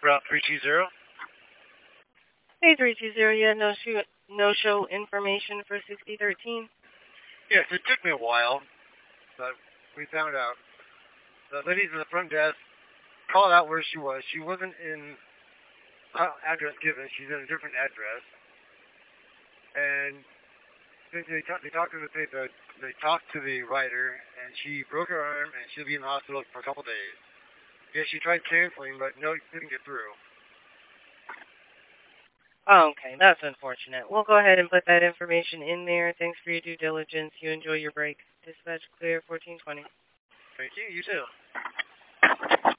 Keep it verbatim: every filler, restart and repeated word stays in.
Route three two zero. Hey, three two zero, yeah, no show, no show information for sixty thirteen. Yes, it took me a while, but we found out. The ladies in the front desk called out where she was. She wasn't in uh, address given. She's in a different address. And they, they, talk, they talked to the they, they talked to the writer, and she broke her arm, and she'll be in the hospital for a couple days. Yeah, she tried canceling, but no, didn't get through. Oh, okay, that's unfortunate. We'll go ahead and put that information in there. Thanks for your due diligence. You enjoy your break. Dispatch clear, fourteen twenty. Thank you. You too.